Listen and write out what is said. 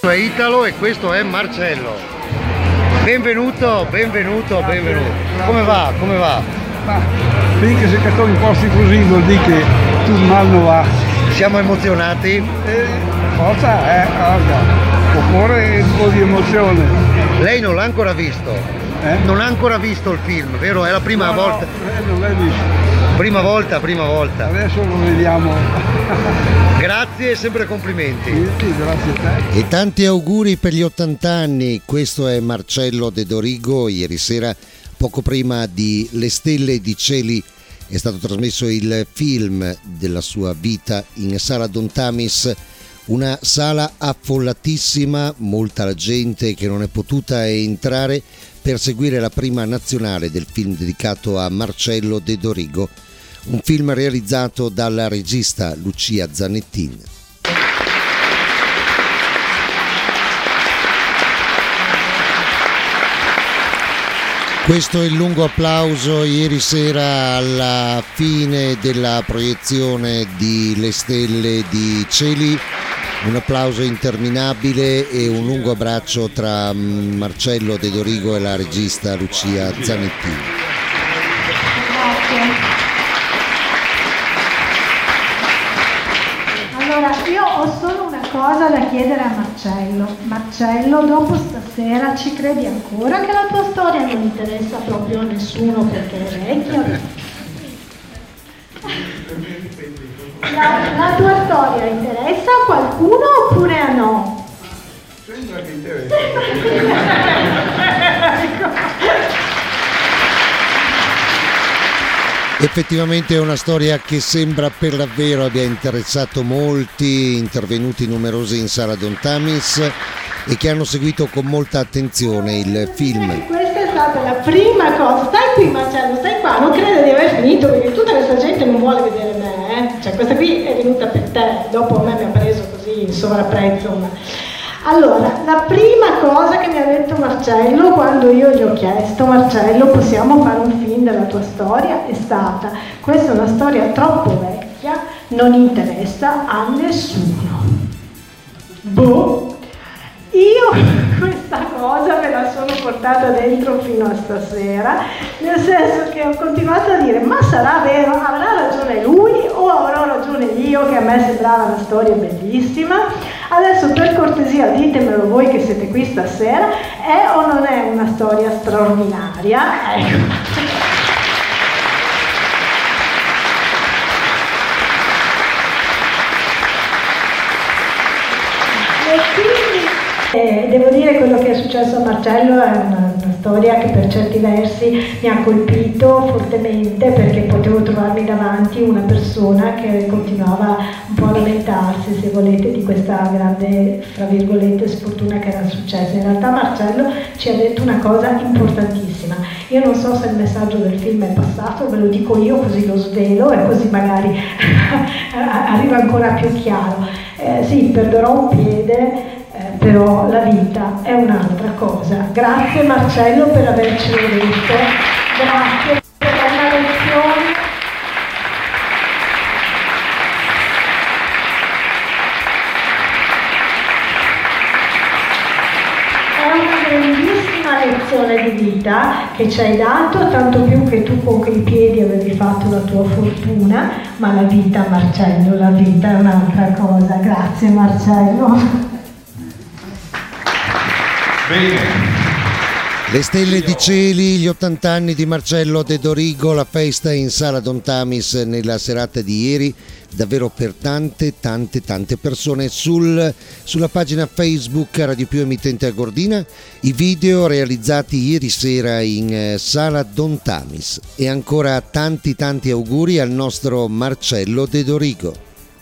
È Italo e questo è Marcello. Benvenuto. Come va? Ma finché si cattò in posti così vuol dire che tu mal non va. Siamo emozionati? Forza, guarda, occorre un po' di emozione. Lei non l'ha ancora visto? Non ha ancora visto il film, vero? È la prima volta? No, non l'hai visto. Prima volta. Adesso lo vediamo. Grazie e sempre complimenti. Sì, grazie a te. E tanti auguri per gli 80 anni. Questo è Marcello De Dorigo. Ieri sera, poco prima di Le stelle di cieli, è stato trasmesso il film della sua vita in Sala Don Tamis, una sala affollatissima, molta la gente che non è potuta entrare per seguire la prima nazionale del film dedicato a Marcello De Dorigo, un film realizzato dalla regista Lucia Zanettin. Questo è il lungo applauso ieri sera alla fine della proiezione di Le stelle di cieli, un applauso interminabile e un lungo abbraccio tra Marcello De Dorigo e la regista Lucia Zanettin. Allora, io ho solo una cosa da chiedere a Marcello. Marcello, dopo stasera ci credi ancora che la tua storia non interessa proprio a nessuno perché è vecchio? La tua storia interessa a qualcuno oppure a no? Sembra che interessa. Effettivamente è una storia che sembra per davvero abbia interessato molti, intervenuti numerosi in Sala Don Tamis e che hanno seguito con molta attenzione il film. Questa è stata la prima cosa. Stai qui Marcello, stai qua, non credo di aver finito perché tutta questa gente non vuole vedere me, Cioè questa qui è venuta per te, dopo a me mi ha preso così in sovrapprezzo. Allora, la prima cosa che mi ha detto Marcello quando io gli ho chiesto: Marcello, possiamo fare un film della tua storia? È stata: questa è una storia troppo vecchia, non interessa a nessuno. Boh, io questa cosa me la sono portata dentro fino a stasera, nel senso che ho continuato a dire: ma sarà vero, avrà ragione lui o avrò ragione io, che a me sembrava una storia bellissima? Adesso per cortesia ditemelo voi che siete qui stasera, è o non è una storia straordinaria? Ecco. Devo dire quello che è successo a Marcello è una storia che per certi versi mi ha colpito fortemente, perché potevo trovarmi davanti una persona che continuava un po' a lamentarsi, se volete, di questa grande, fra virgolette, sfortuna che era successa. In realtà Marcello ci ha detto una cosa importantissima. Io non so se il messaggio del film è passato, ve lo dico io così lo svelo e così magari arriva ancora più chiaro. Sì, perderò un piede, però la vita è un'altra cosa. Grazie Marcello per avercelo detto, grazie per una lezione. È una grandissima lezione di vita che ci hai dato, tanto più che tu con quei piedi avevi fatto la tua fortuna, ma la vita, Marcello, la vita è un'altra cosa. Grazie Marcello. Bene. Le stelle di cieli, gli 80 anni di Marcello De Dorigo, la festa in Sala Don Tamis nella serata di ieri, davvero per tante persone. Sulla pagina Facebook Radio Più Emittente Agordina, i video realizzati ieri sera in Sala Don Tamis. E ancora tanti auguri al nostro Marcello De Dorigo.